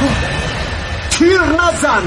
تیر نزن.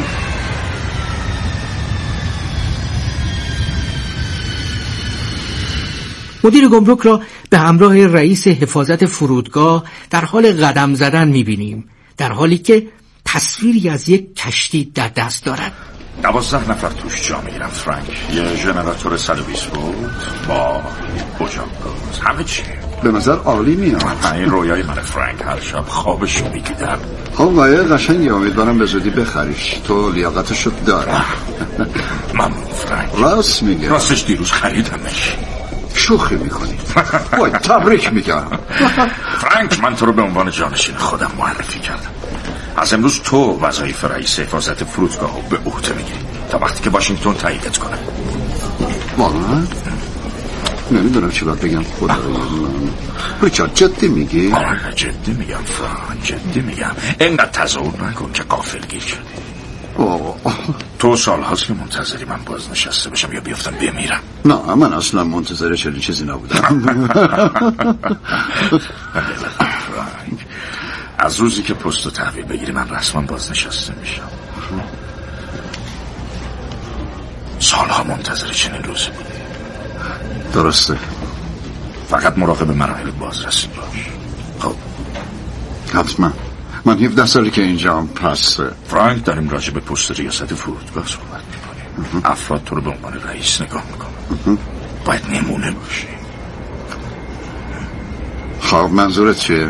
مدیر گمرک را به همراه رئیس حفاظت فرودگاه در حال قدم زدن می‌بینیم، در حالی که تصویری از یک کشتی در دست دارد. 12 نفر توش جا میگیرن فرانک. یه ژنراتور 120 ولت با اجاق‌گاز، همه چی به نظر عالی میاد. این رویای من فرانک، هر شب خوابشو می‌دیدم. خب وایه قشنگی، امیدوارم به زودی بخریش. تو لیاقتشو داری. ممنون فرانک. راست میگه. راستش دیروز خریدمش. شوخی میکنی؟ وای تبریک میگم. فرانک، من تو رو به عنوان جانشین خودم معرفی کردم. از امروز تو وظایف رئیس حفاظت فرودگاه رو به عهده میگیری تا وقتی که واشنگتن تاییدت کنه. واقعا؟ نمیدونم چی باید بگم. خدا ریچارد جدی میگی؟ آره جدی میگم فرانک، جدی میگم. اینقدر تظاهر نکن که غافلگیر شدی. تو سال هاست که منتظری من بازنشسته بشم یا بیفتم بمیرم؟ نه من اصلا منتظر چنین چیزی نبودم. از روزی که پستو تحویل بگیری من رسما بازنشسته میشم. سالها منتظر چنین روزی بود. درسته. فقط مراقب مراحل بازرسی باش. خب حتما. من 17 سالی که اینجام. پس فرانک، داریم راجع به پست ریاست فرودگاه صحبت میکنیم. افراد تو رو به عنوان رئیس نگاه میکنم. باید نمونه باشی. خب منظورت چیه؟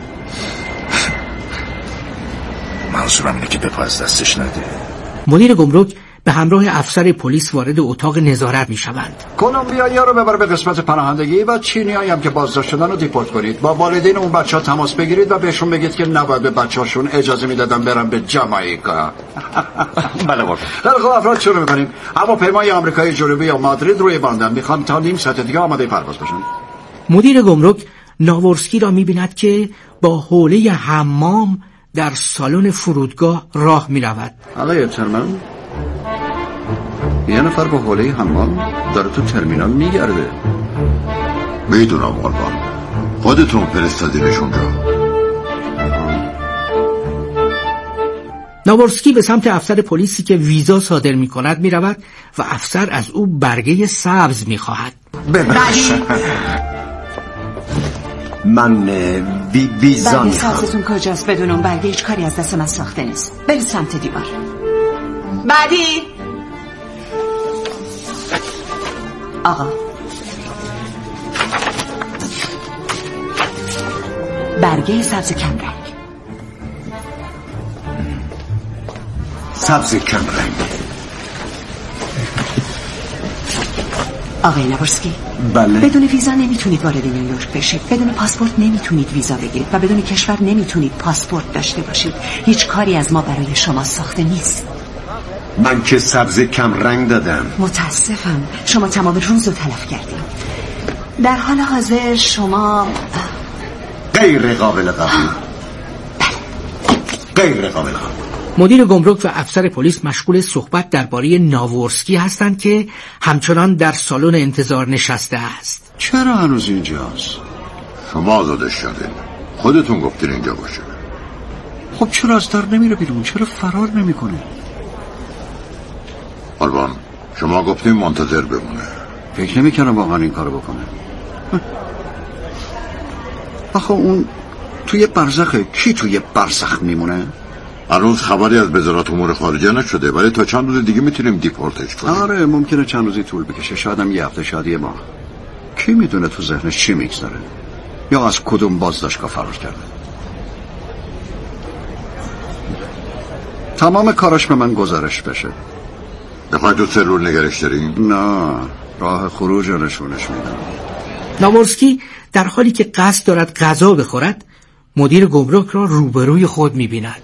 منظورم اینه که بپا از دستش نده. مدیر گمرک به همراه افسر پلیس وارد اتاق نظارت میشوند. کلمبیایی‌ها رو ببر به قسمت پناهندگی و چینی‌هایی هم که بازداشت شدن رو دیپورت کنید. با والدین اون بچه‌ها تماس بگیرید و بهشون بگید که نباید به بچه‌هاشون اجازه میدادن برن به جامائیکا. بله قربان. خب افراد شروع می‌کنیم. هواپیمای آمریکای جنوبی یا مادرید روی باندن. میخوام تا نیم ساعت دیگه آماده پرواز باشن. مدیر گمرک ناورسکی را می‌بیند که با حوله حمام در سالن فرودگاه راه می‌رود. آقای ترمن، یه نفر با حوله حمام داره تو ترمینال میگرده. میدونم قربان، خودتون فرستادینش اونجا. ناورسکی به سمت افسر پلیسی که ویزا صادر می‌کند می‌رود و افسر از او برگه سبز می‌خواهد. من ویزا برگه میخوام. سبزتون کجاست؟ بدون اون برگه هیچ کاری از دست من ساخته نیست. برید سمت دیوار. بعدی آقا، برگه سبز کم رنگ. سبز کم رنگ. آقای ناورسکی، بله. بدون ویزا نمیتونید وارد نیویورک بشید. بدون پاسپورت نمیتونید ویزا بگیرید و بدون کشور نمیتونید پاسپورت داشته باشید. هیچ کاری از ما برای شما ساخته نیست. من که سبز کم رنگ دادم. متاسفم، شما تمام روز رو تلف کردیم. در حال حاضر شما غیر قابل قبول. غیر قابل قبول. مدیر گمرک و افسر پلیس مشغول صحبت درباره ناورسکی هستند که همچنان در سالن انتظار نشسته است. چرا هنوز اینجاست؟ شما آزادش شده، خودتون گفتین اینجا باشه. خب چرا از در نمیره بیرون؟ چرا فرار نمیکنه؟ قربان، شما گفتین منتظر بمونه. فکر نمیکنم واقعا این کارو بکنه. آخه اون توی برزخه. کی توی برزخ میمونه؟ هنوز خبری از وزارت امور خارجه نشده، ولی تا چند روز دیگه میتونیم دیپورتش کنیم. آره ممکنه چند روزی طول بکشه، شاید هم یه هفته، شاید یه ماه. کی میدونه تو ذهنش چی میگذره یا از کدوم بازداشتگاه فرار کرده. تمام کاراش به من گزارش بشه. بخواید تو سرور نگرش داریم؟ نه، راه خروج رو نشونش میدم. ناورسکی در حالی که قصد دارد غذا بخورد، مدیر گمرک را روبروی خود می‌بیند.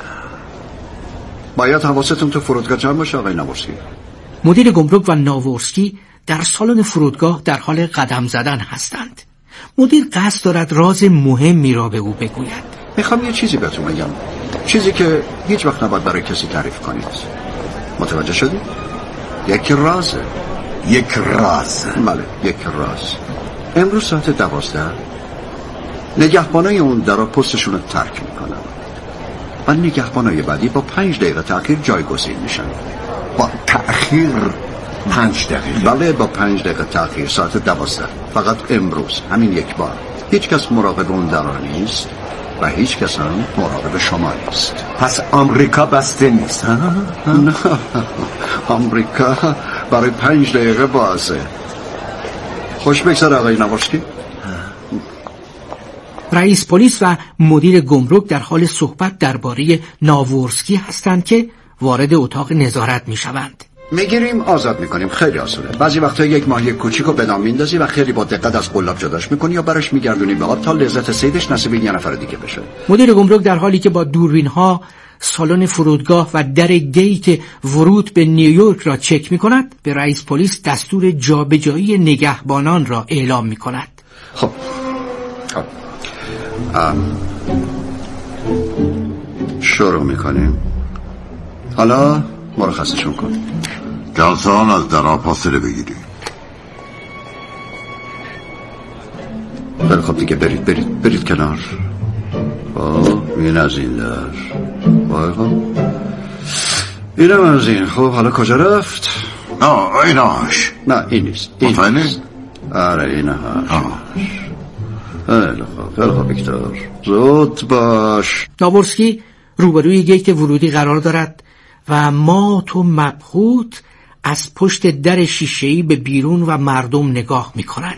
باید حواستون تو فرودگاه جمع باشه آقای ناورسکی. مدیر گمرک و ناورسکی در سالن فرودگاه در حال قدم زدن هستند. مدیر قصد دارد راز مهمی را به او بگوید. میخوام یه چیزی بهتون بگم، چیزی که هیچ وقت نباید برای کسی تعریف کنید. متوجه شدید؟ یک رازه. یک راز. بله، یک راز. امروز ساعت 12 نگهبانای اون درا پستشون رو ترک میکنن. و نگهبانای بعدی با 5 دقیقه تأخیر جایگزین میشن. با تأخیر 5 دقیقه؟ بله، با 5 دقیقه تأخیر، ساعت 12. فقط امروز همین یک بار. هیچ کس مراقب اون درا نیست و هیچ کس هم مراقب شما نیست. پس آمریکا بسته نیست؟ نه، آمریکا برای 5 دقیقه بازه. خوش بگذار آقای ناورسکی. رئیس پلیس و مدیر گمرک در حال صحبت درباره ناورسکی هستند که وارد اتاق نظارت میشوند. میگیریم آزاد میکنیم، خیلی آسونه. بعضی وقتا یک ماهی کوچیکو به دام میندازی و خیلی با دقت از قلاب جداش میکنی یا برش میگردونی به آب تا لذت صیدش نصیب یه نفر دیگه بشه. مدیر گمرک در حالی که با دوربین ها سالن فرودگاه و در گیت ورود به نیویورک را چک میکند، به رئیس پلیس دستور جابجایی نگهبانان را اعلام میکند. خب شروع میکنیم. حالا مرخصشون کن. جلسان از درا فاصله بگیری. خب دیگه برید کنار. این از این در اینم از این. خب حالا کجا رفت؟ ایناش. نه این نیست. آره این خیلی خوب ویکتور، زود باش. ناورسکی روبروی گیت ورودی قرار دارد و مات و مبهوت از پشت در شیشه‌ای به بیرون و مردم نگاه می‌کند.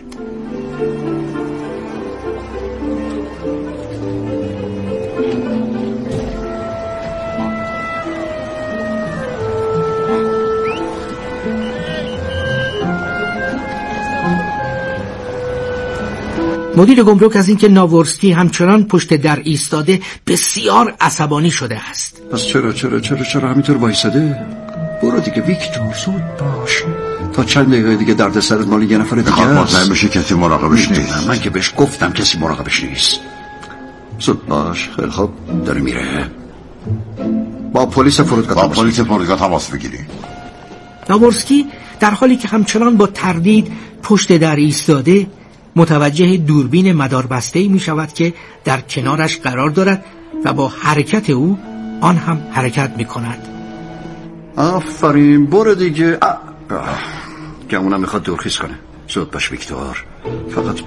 مدیر گمرک از اینکه ناورسکی همچنان پشت در ایستاده بسیار عصبانی شده است. پس چرا همینطور وایساده؟ برو دیگه ویکتور، زود باش. تا چند دقیقه دیگه درد سرت مال یه نفر دیگه است. مطمئن بشه کسی مراقبش نیست. من که بهش گفتم کسی مراقبش نیست. زود باش. خیلی خوب، داره میره. با پلیس فرودگاه تماس بگیری. ناورسکی در حالی که همچنان با تردید پشت در ایستاده متوجه دوربین مداربسته‌ای می شود که در کنارش قرار دارد و با حرکت او آن هم حرکت می کند. آفرین، برو دیگه. گمونم میخواد دورخیز کنه. زود باش ویکتور، فقط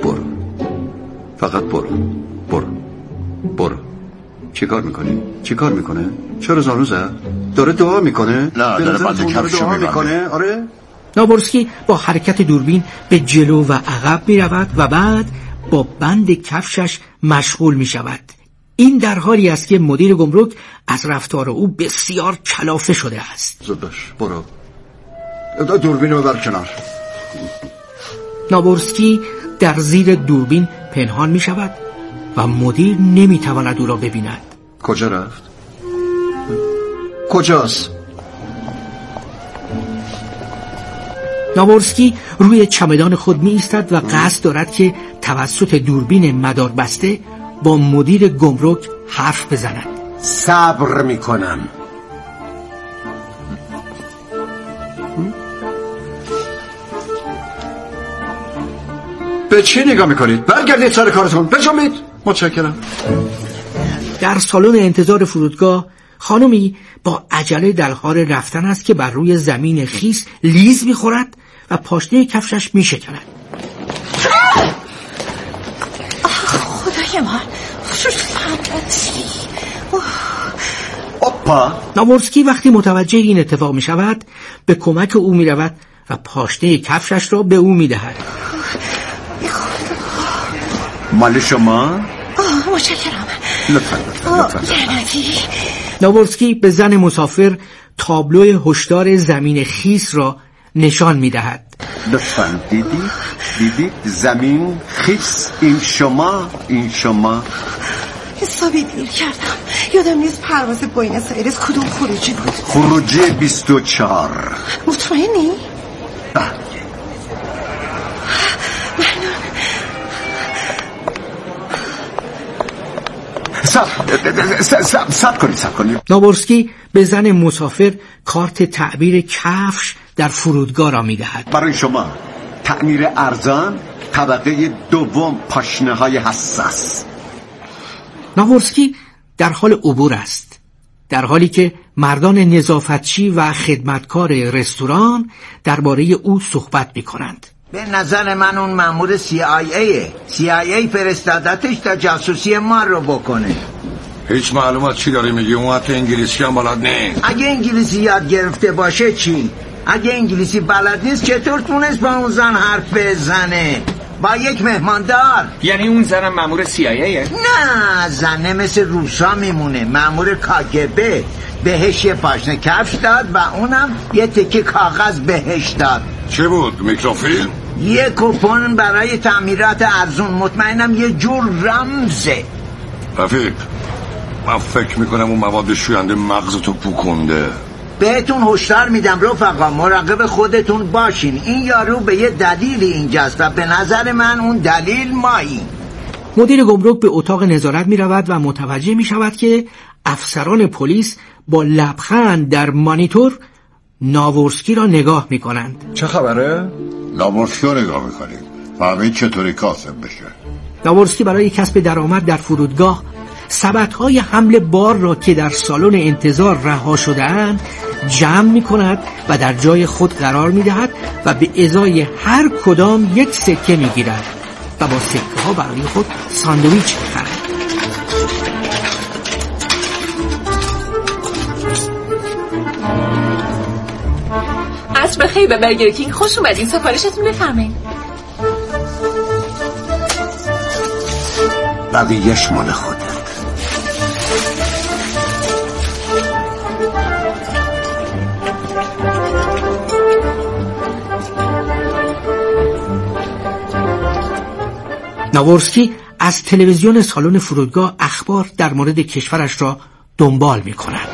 برو. چی کار میکنه؟ چرا زانو زد؟ داره دعا میکنه؟ نه، داره بند کفشو میکنه. آره؟ ناورسکی با حرکت دوربین به جلو و عقب می رود و بعد با بند کفشش مشغول می شود. این در حالی است که مدیر گمرک از رفتار او بسیار کلافه شده است. زود باش، برو. دوربین رو بر کنار. ناورسکی در زیر دوربین پنهان می شود و مدیر نمی تواند او را ببیند. کجا رفت؟ کجاست؟ ناورسکی روی چمدان خود می ایستد و قصد دارد که توسط دوربین مداربسته با مدیر گمرک حرف بزند. صبر می کنم. به چی نگاه میکنید؟ برگردید سر کارتون، بجنبید. متشکرم. در سالن انتظار فرودگاه خانمی با عجله در حال رفتن است که بر روی زمین خیس لیز میخورد و پاشنه کفشش میشکند. خدای من، اپا. ناورسکی وقتی متوجه این اتفاق میشود به کمک او میرود و پاشنه کفشش را به او میدهد. مال شما؟ متشکرم. لطفاً. ناورسکی به زن مسافر تابلو هشدار زمین خیس را نشان میدهد. لطفاً. دیدید زمین خیس. این شما. حسابی دیر کردم. یادم نیست پرواز بوینس ایرس کدوم خروجی بود. خروجی 24. مطمئنی؟ سب کنید. ناورسکی به زن مسافر کارت تعبیر کفش در فرودگاه را میدهد. برای شما تعمیر ارزان طبقه دوم، پاشنه های حساس. ناورسکی در حال عبور است. در حالی که مردان نظافتچی و خدمتکار رستوران درباره او صحبت می‌کنند. به نظر من اون مأمور CIA فرستادتش تا جاسوسی ما رو بکنه. هیچ معلومات چی داری میگی؟ اون حتی انگلیسی هم بلد نیست. اگه انگلیسی یاد گرفته باشه چی؟ اگه انگلیسی بلد نیست چطور تونست با اون زن حرف بزنه؟ با یک مهماندار. یعنی اون زنم مأمور CIAه؟ نه، زنه مثل روسا میمونه، مأمور KGB. بهش یه پاشنه کفش داد و اونم یه تکه کاغذ بهش داد. چه بود؟ میکروفیلم؟ یه کوپن برای تعمیرات ارزون، مطمئنم یه جور رمزه. رفیق، من فکر میکنم اون مواد شوینده مغزتو پوکنده. بهتون هشدار میدم رفقا، مراقب خودتون باشین. این یارو به یه دلیل اینجاست و به نظر من اون دلیل مایی. مدیر گمرک به اتاق نظارت می رود و متوجه می شود که افسران پلیس با لبخند در مانیتور ناورسکی را نگاه می کنند. چه خبره؟ ناورسکی رو نگاه میکنیم فهمید چطوری کاسب بشه. ناورسکی برای کسب درآمد در فرودگاه سبدهای حمل بار را که در سالن انتظار رها شده‌اند جمع می کند و در جای خود قرار می دهد و به ازای هر کدام یک سکه می گیرد و با سکه ها برای خود ساندویچ می خرد. عصر بخیر به برگر کینگ، خوش اومدین. سفارشتون بفرمایید. بقیه‌اش مال خودت. ناورسکی از تلویزیون سالن فرودگاه اخبار در مورد کشورش را دنبال می کند.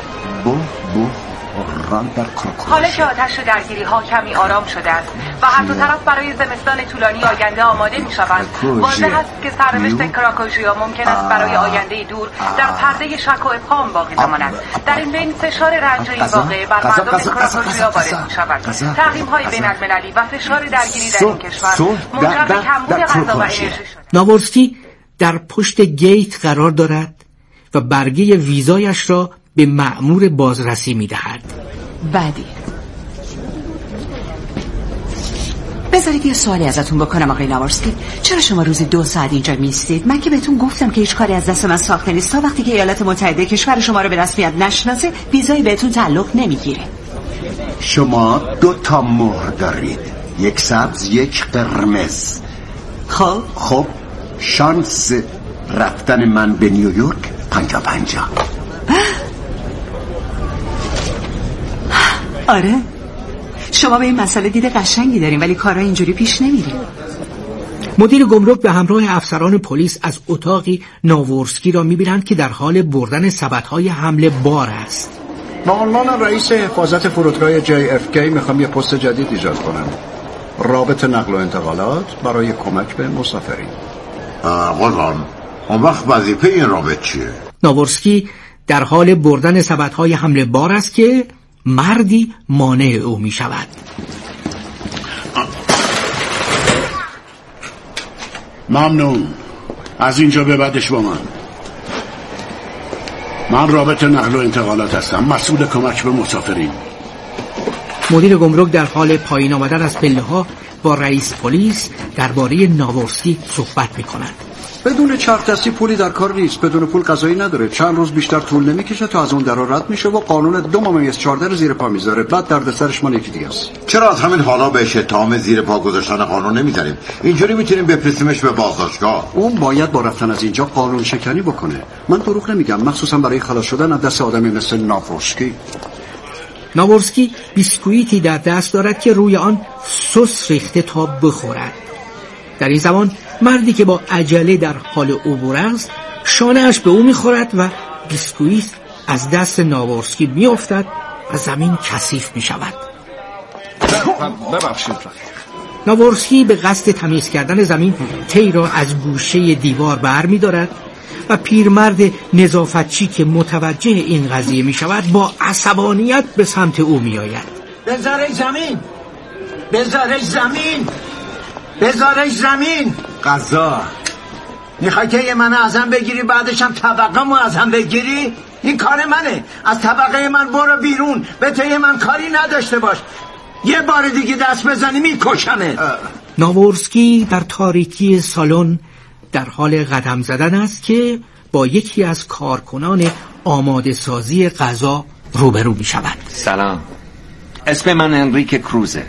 حالا که آتش و درگیری ها کمی آرام شده است و هر دو طرف برای زمستان طولانی آینده آماده می شوند، واضح است که سرنوشت کراکوژیا ممکن است برای آینده دور در پرده شک و ابهام باقی بماند. در این بین فشار رنج این واقعه بر مردم کراکوژیا وارد می شود. تحریم های بین المللی و فشار درگیری در این کشور منجر به کمبود غذا و انرژی شده. ناورسکی در پشت گیت قرار دارد و برگه ویزایش را به مأمور بازرسی می دهد. بعدی بذارید یه سوالی ازتون بکنم آقای ناورسکی. چرا شما روزی 2 ساعت اینجا میستید؟ من که بهتون گفتم که هیچ کاری از دست من ساخته نیست. تا وقتی که ایالات متحده کشور شما رو به رسمیت نشناسه ویزایی بهتون تعلق نمیگیره. شما 2 مهر دارید، یک سبز یک قرمز. خب شانس رفتن من به نیویورک 50-50. آره شما به این مسئله دید قشنگی دارین ولی کارها اینجوری پیش نمیره. مدیر گمرک به همراه افسران پلیس از اتاقی ناورسکی را میبینند که در حال بردن سبدهای حمل بار است. با عنوان رئیس حفاظت فرودگاه JFK میخوام یه پست جدید ایجاد کنم، رابط نقل و انتقالات برای کمک به مسافرین. قربان اون وقت وظیفه این رابط چیه؟ ناورسکی در حال بردن سبدهای حمل بار است که مردی مانع او می شود. ممنون، از اینجا به بعدش با من رابط نقل و انتقالات هستم، مسئول کمک به مسافرین. مدیر گمرک در حال پایین آمدن از پله ها با رئیس پلیس درباره ناورسکی صحبت می کند. بدون چرخ دستی پولی در کار نیست، بدون پول غذایی نداره. چند روز بیشتر طول نمیکشه تا از اون در رد میشه و قانون 2/14 رو زیر پا میذاره. بعد دردسرش مال یکی دیگه است. چرا از همین حالا بهش اتهام زیر پا گذاشتن قانون نمیزنیم؟ اینجوری میتونیم بفرستیمش به بازداشتگاه. اون باید با رفتن از اینجا قانون شکنی بکنه. من دروغ نمیگم، مخصوصا برای خلاص شدن از دست آدمی مثل ناورسکی. ناورسکی بیسکویتی در دست دارد که روی آن سس ریخته تا بخورد. در این زمان مردی که با عجله در حال عبور است شانه‌اش به او می‌خورد و بیسکویت از دست ناورسکی می‌افتد و زمین کثیف می‌شود. ببخشید. ناورسکی به قصد تمیز کردن زمین تی را از گوشه دیوار برمی‌دارد و پیرمرد نظافتچی که متوجه این قضیه می‌شود با عصبانیت به سمت او می‌آید. بذارش زمین، بذارش زمین، بذارش زمین. غذا میخوای که یه منو ازم بگیری بعدش هم طبقمو ازم بگیری؟ این کار منه. از طبقه من برو بیرون، به توی من کاری نداشته باش. یه بار دیگه دست بزنی میکشمه. ناورسکی در تاریکی سالن در حال قدم زدن است که با یکی از کارکنان آماده سازی غذا روبرو می شود. سلام، اسم من انریک کروزه.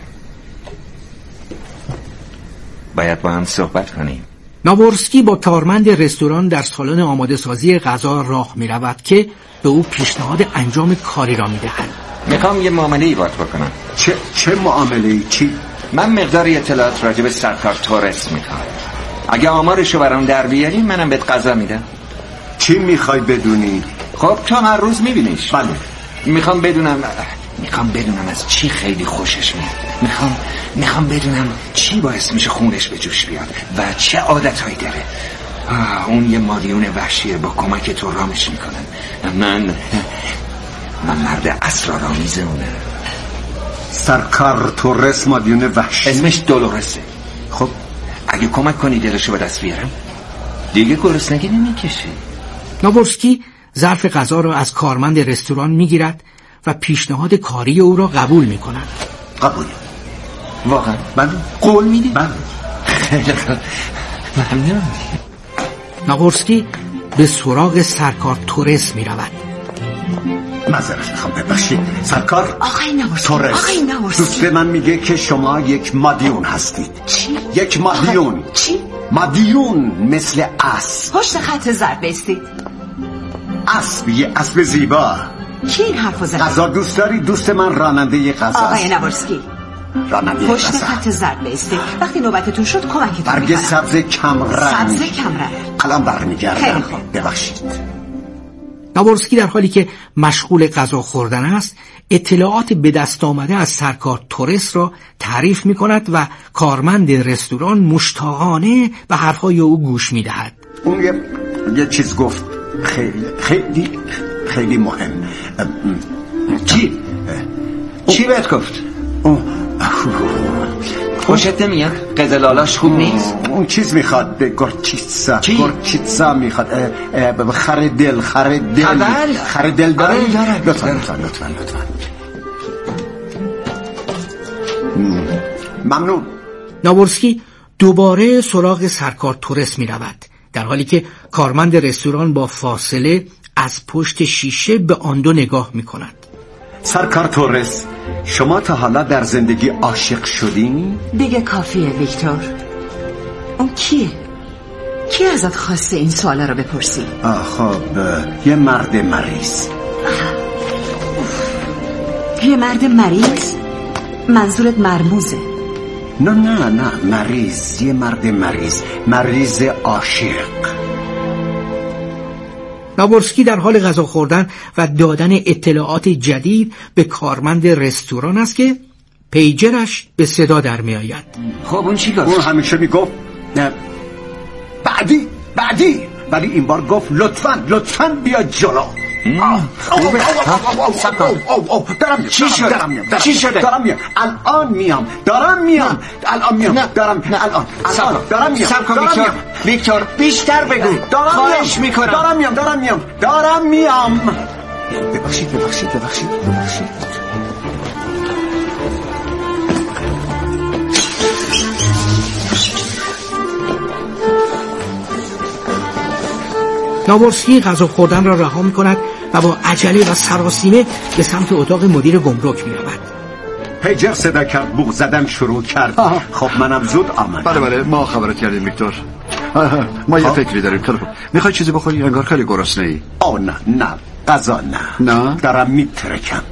باید با هم صحبت کنیم. ناورسکی با کارمند رستوران در سالن آماده سازی غذا راه می رود که به او پیشنهاد انجام کاری را می دهد. میخوام یه معامله‌ای باهات بکنم. چه معامله‌ای؟ چی؟ من مقداری اطلاعات راجع به سرکار تورس میخوام. اگه آمارشو برام در بیاری منم بهت غذا میدم. چی میخوای بدونی؟ خب تو هر روز میبینیش. بله. میخوام بدونم از چی خیلی خوشش میاد. میخوام بدونم چی باعث میشه خونش به جوش بیاد و چه عادتهایی داره. اون یه مادیون وحشیه، با کمک تو رامش میکنن. من مرد اسرارآمیز اونه. سرکار تورس مادیون وحشی؟ اسمش دولورسه. خب اگه کمک کنی دلشو به دست بیارم دیگه گرسنگی نمیکشه. ناورسکی ظرف غذا را از کارمند رستوران میگیرد و پیشنهاد کاری او را قبول میکند. قبول؟ واقعا؟ بله. قول میدی؟ بله. ممنون. ناورسکی به سراغ سرکار تورس میرود. معذرت میخوام، ببخشید سرکار. آقای ناورسکی، تورس، آقای ناورسکی، دوست من میگه که شما یک مادیون هستید. چی؟ یک مادیون. چی؟ مادیون مثل اسب. پشت خط زرد بایستید. اسب، یه اسب زیبا. کی این حرفو زد؟ غذا دوست داری؟ دوست من راننده غذا. آقای ناورسکی، راننده پشت غذا. خط زرد بایستید. وقتی نوبتتون شد کمکتون میکنم. برگ سبز کمرنگ. سبز کمرنگ. الان برمیگردم. خیلی خوب. ببخشید. ناورسکی در حالی که مشغول غذا خوردن است اطلاعات به دست آمده از سرکار تورس را تعریف می کند و کارمند رستوران مشتاقانه به حرفهای او گوش می دهد. اون یه چیز گفت خیلی مهم. چی بهت گفت؟ خوشت نمیاد؟ قزلالاش خوب نیست. اون چیز میخواد، گورچیتسا. چی؟ گورچیتسا میخواد. خر دل داری؟ لطفا. ممنون. ناورسکی دوباره سراغ سرکار تورس می رود در حالی که کارمند رستوران با فاصله از پشت شیشه به آن دو نگاه می کند. سرکار تورس، شما تا حالا در زندگی عاشق شدین؟ دیگه کافیه ویکتور. اون کیه؟ کی ازت خواسته این سوالا رو بپرسی؟ خب یه مرد مریض. یه مرد مریض؟ منظورت مرموزه؟ نه مریض. یه مرد مریض عاشق. ناورسکی در حال غذا خوردن و دادن اطلاعات جدید به کارمند رستوران است که پیجرش به صدا در می آید. خب اون چی گفت؟ اون همیشه می گفت بعدی ولی این بار گفت لطفاً بیا جلو. چی شده؟ دارم میام. الان میام. ویکتور بیشتر بگو. خواهش میکنم. دارم میام. ببخشید. ناورسکی غذا خوردن را رها می‌کند و با عجله و سراسیمه به سمت اتاق مدیر گمرک می‌رود. پیجر صدا کرد، بوق زدن شروع کرد. خب منم زود آمدم. بله ما خبرت کردیم ویکتور. ما یه فکری داریم. خیلی خوب. میخوای چیزی بخوری؟ انگار خیلی گرسنه‌ای. نه غذا نه. دارم میترکم.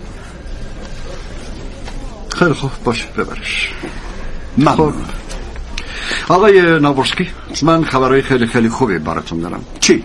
خیلی خوب باشه ببرش. خب آقای ناورسکی، من خبرهای خیلی خوبی براتون دارم. چی؟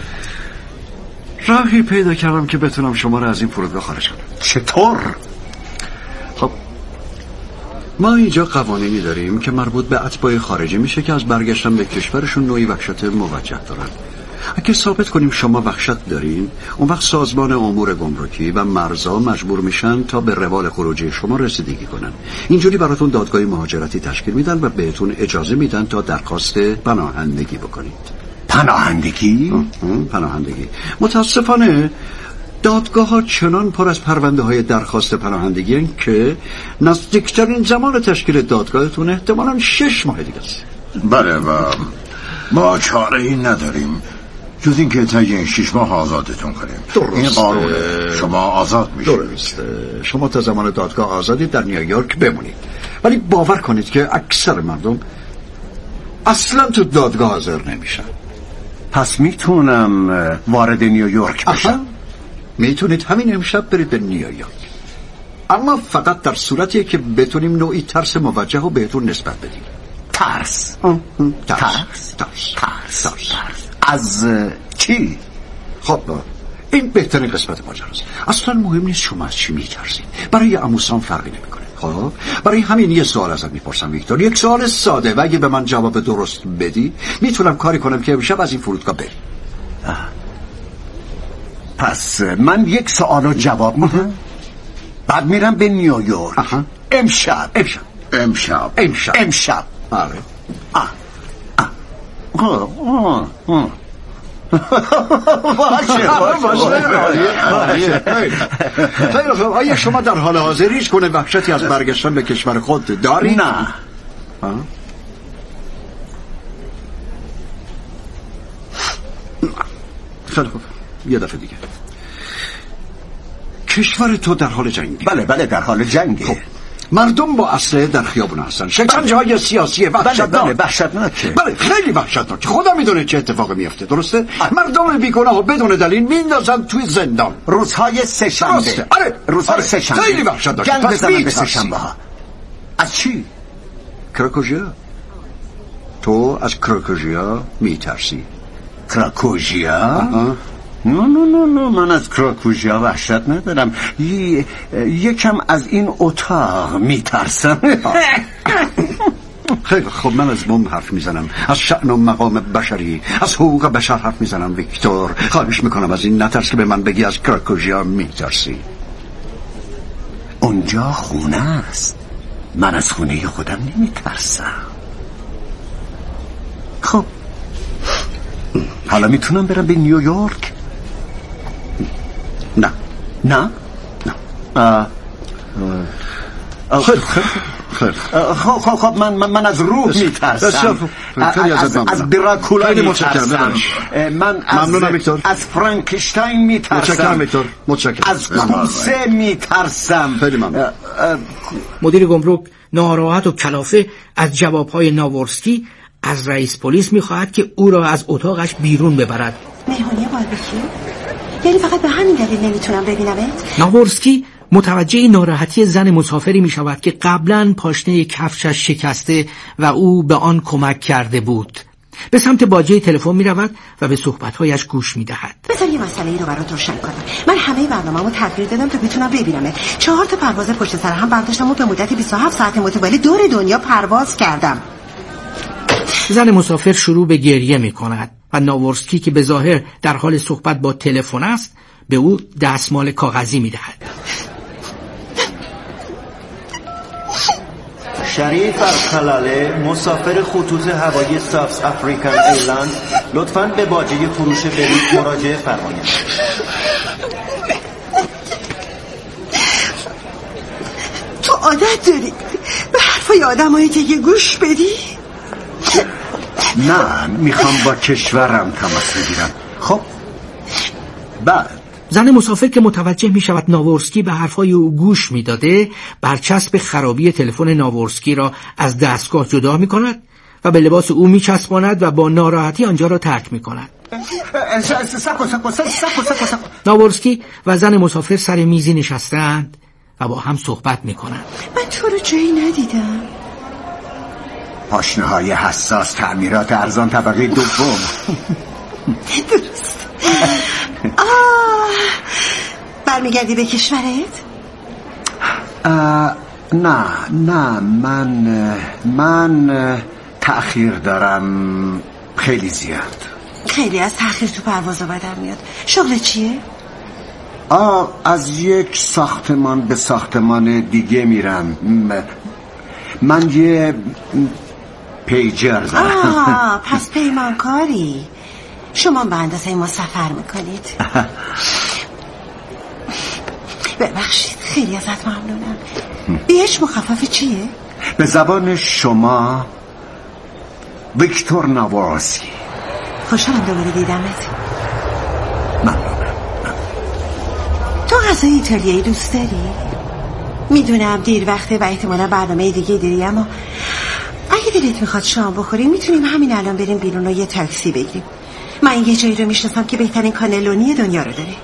راهی پیدا کردم که بتونم شما رو از این فرودگاه خارج کنم. چطور؟ خب ما اینجا قوانینی داریم که مربوط به اتباع خارجی میشه که از برگشتن به کشورشون نوعی وحشت موجه دارن. اگه ثابت کنیم شما وحشت دارین، اون وقت سازمان امور گمرکی و مرزا مجبور میشن تا به روال خروجی شما رسیدگی کنن. اینجوری براتون دادگاه مهاجرتی تشکیل میدن و بهتون اجازه میدن تا درخواست پناهندگی بکنید. پناهندگی؟ پناهندگی. متاسفانه دادگاه ها چنان پر از پرونده های درخواست پناهندگی هستند که نزدیکترین زمان تشکیل دادگاهتون احتمالاً 6 ماه دیگه است. بله و ما چاره ای نداریم جز اینکه تا این 6 ماه آزادتون کنیم. درسته. این قانون شما آزاد میشید. درسته. شما تا زمان دادگاه آزادید در نیویورک بمونید، ولی باور کنید که اکثر مردم اصلا تو دادگاه حاضر نمیشن. پس میتونم وارد نیویورک بشم؟ میتونید همین امشب برید به نیویورک، اما فقط در صورتی که بتونیم نوعی ترس موجه رو بهتون نسبت بدیم. ترس؟ ترس از چی؟ خب این بهترین قسمت ماجراست. اصلا مهم نیست شما از چی میترسید، برای عموسان فرقی نمیکنه. خب برای همین یه سوال ازت میپرسم ویکتور، یک سوال ساده، و اگه به من جواب درست بدی میتونم کاری کنم که امشب از این فرودگاه بریم. پس من یک سوال رو جواب میدم، بعد میرم به نیویورک. امشب. آره. خیلی خوب. آیا شما در حال حاضر هیچ گونه وحشتی از برگشتن به کشور خود داری؟ نه. خیلی خوب. یه دفعه دیگه. کشور تو در حال جنگی؟ بله در حال جنگی. خب مردم با اسلحه در خیابون هستن، شکنجه‌های سیاسی وحشتناک. بله خیلی وحشتناک. خدا میدونه چه اتفاقی میفته. درسته؟ مردم بیگناه بدون دلیل میندازن توی زندان. روزهای سه‌شنبه. روزهای سه‌شنبه خیلی وحشتناک. گند بزنن به سه‌شنبه ها. از چی؟ کراکوژیا. تو از کراکوژیا میترسی؟ کراکوژیا؟ نه من از کراکوژیا وحشت ندارم، یکم از این اتاق میترسم. خیلی خب من از بمب حرف میزنم، از شأن و مقام بشری، از حقوق بشر حرف میزنم ویکتور. خواهش میکنم از این نترس که به من بگی از کراکوژیا میترسی. اونجا خونه است، من از خونه خودم نمیترسم. خب حالا میتونم برم به نیویورک؟ نه خب من از روح میترسم، از دراکولا میترسم، من از فرانکشتاین میترسم، از کوسه میترسم. مدیر گمرک ناراحت و کلافه از جوابهای ناورسکی از رئیس پلیس میخواهد که او را از اتاقش بیرون ببرد. مهمونی باربیکیو؟ یعنی فقط به همین دلیل نمیتونم ببینمت؟ ناورسکی متوجه ناراحتی زن مسافری میشود که قبلا پاشنه کفشش شکسته و او به آن کمک کرده بود. به سمت باجه تلفن میرود و به صحبتهایش گوش میدهد. بذار یه مسئله ای رو برات روشن کنم. من همه برنامه‌مو تغییر دادم تا بتونم ببینمت. 4 تا پرواز پشت سر هم برداشتم و به مدت 27 ساعت متوالی دور دنیا پرواز کردم. زن مسافر شروع به گریه می کند و ناورسکی که به ظاهر در حال صحبت با تلفن است به او دستمال کاغذی می دهد. شریف الخلاله مسافر خطوط هوایی ساوث افریکن ایرلند لطفاً به باجه فروش بلیط مراجعه فرمایید. تو عادت داری به حرفای آدمایی دیگه گوش بدی؟ نه میخوام با کشورم تماس بگیرم. خب بعد زن مسافر که متوجه می شود ناورسکی به حرفای او گوش می داده برچسب خرابی تلفن ناورسکی را از دستگاه جدا می کند و به لباس او می چسباند و با ناراحتی آنجا را ترک می کند. ناورسکی و زن مسافر سر میزی نشستند و با هم صحبت می کنند. من تو رو جایی ندیدم. پاشنه‌های حساس، تعمیرات ارزان طبقه دوم. درست. برمیگردی به کشورت؟ نه من تأخیر دارم خیلی زیاد. خیلی از تأخیر تو پروازا بدم میاد. شغل چیه؟ از یک ساختمان به ساختمان دیگه میرم. من یه پیجر دارم. پس پیمانکاری. شما به اندازه ما سفر میکنید. ببخشید، خیلی ازت ممنونم. بیش مخفف چیه؟ به زبان شما ویکتور ناورسکی. خوشحالم دوباره دیدمت. ممنونم. تو غذای ایتالیایی دوست داری؟ میدونم دیر وقته و احتمالا برنامه دیگه داری، اما اگه دلت میخواد شام بخوریم میتونیم همین الان بریم بیرون و یه تاکسی بگیریم. من یه جایی رو میشناسم که بهترین کانلونی دنیا رو داره.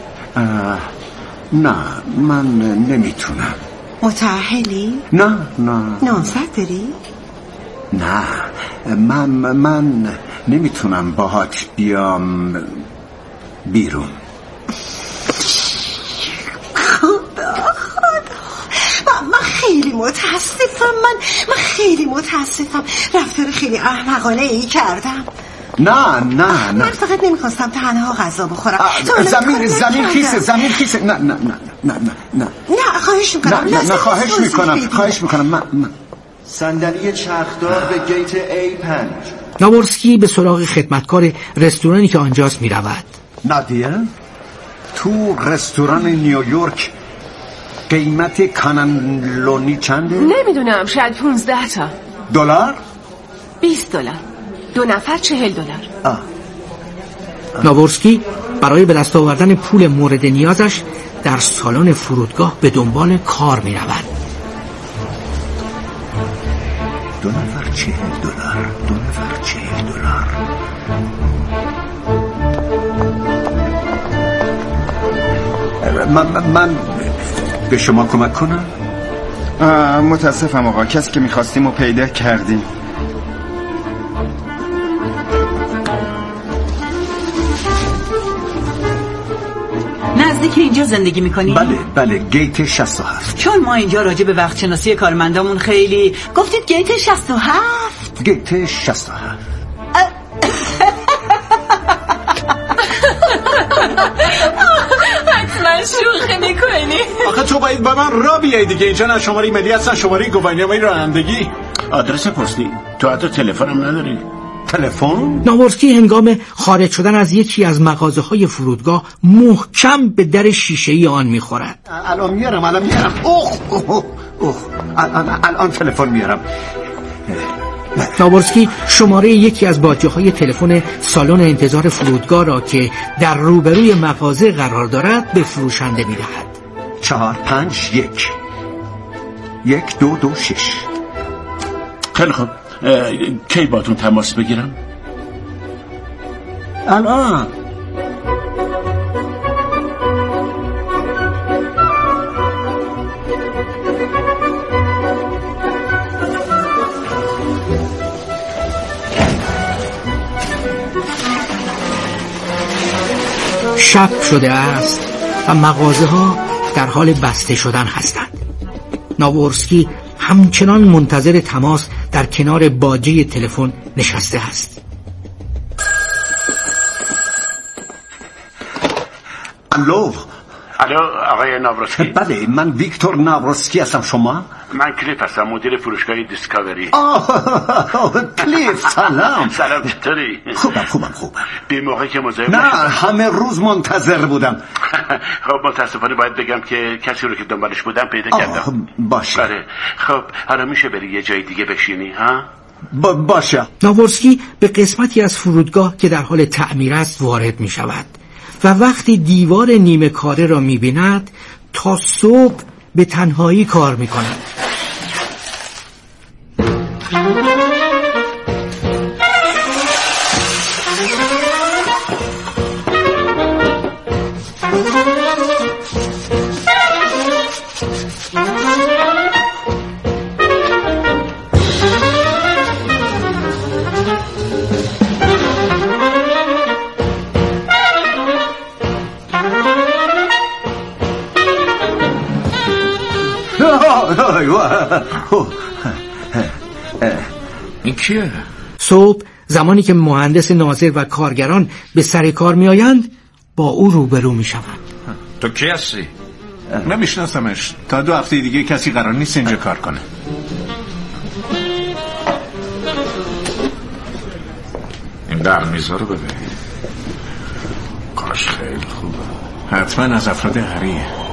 نه من نمیتونم. متأهلی؟ نه نانست داری؟ نه من نمیتونم باهات بیام بیرون. من خیلی متاسفم. من خیلی متاسفم. رفتار خیلی احمقانه ای کردم. نه من فقط نمیخواستم تنها غذا بخورم. زمین خیسه. نه خواهش میکنم. خواهش میکنم. من صندلی چرخدار به گیت A5. ناورسکی به سراغ خدمتکار رستورانی که آنجاست میرود. نادیا، تو رستوران نیویورک قیمت کانلونی چنده؟ نمیدونم، شاید 15 تا دلار؟ 20 دلار. 2 نفر $40. ناورسکی برای به دست آوردن پول مورد نیازش در سالن فرودگاه به دنبال کار می رود. 2 نفر $40. 2 نفر $40. من به شما کمک کنم؟ متاسفم آقا، کسی که میخواستیم رو پیدا کردیم. نزدیک اینجا زندگی میکنی؟ بله گیت 67. چون ما اینجا راجع به وقت شناسی کارمندامون خیلی گفتید گیت 67. گیت 67. حتما شوخی میکنی. آخه تو باید با من را بیایی دیگه. اینجا نه شماره ملی هستن، شماره گواهینامه رانندگی. آدرس پستی؟ تو حتی تلفنم نداری؟ تلفن؟ ناورسکی هنگام خارج شدن از یکی از مغازه‌های فرودگاه محکم به در شیشه‌ای آن می‌خورد. الان میارم. الان تلفن میارم. ناورسکی شماره یکی از باجه‌های تلفن سالن انتظار فرودگاه را که در روبروی مغازه قرار دارد به فروشنده می‌دهد. 451 1226. خیلی خوب، کی باتون تماس بگیرم؟ الان. شب شده است و مغازه ها در حال بسته شدن هستند. ناورسکی همچنان منتظر تماس در کنار باجه تلفن نشسته است. الو آقای ناورسکی. بله من ویکتور ناورسکی هستم. شما؟ من کلیف هستم، مدیر فروشگاه دیسکاوری. کلیف سلام. سلام، چطوری؟ خوبم. بی موقع که مزاحم نه همه روز منتظر بودم. خب متاسفانه باید بگم که کسی رو که دنبالش بودم پیدا کردم. باشه. خب حالا میشه بری یه جای دیگه بشینی ها؟ باشه. ناورسکی به قسمتی از فرودگاه که در حال تعمیر است وارد می شود و وقتی دیوار نیمه کاره را می بیند تا صبح به تنهایی کار می کند. این کیه؟ صبح زمانی که مهندس ناظر و کارگران به سر کار می آیند با او روبرو می شوند. تو کی هستی؟ نمیشناسمش. تا 2 هفته دیگه کسی قرار نیست اینجا کار کنه. این برمیزا رو ببین. کاش خیلی خوبه. حتما از افراد غریه.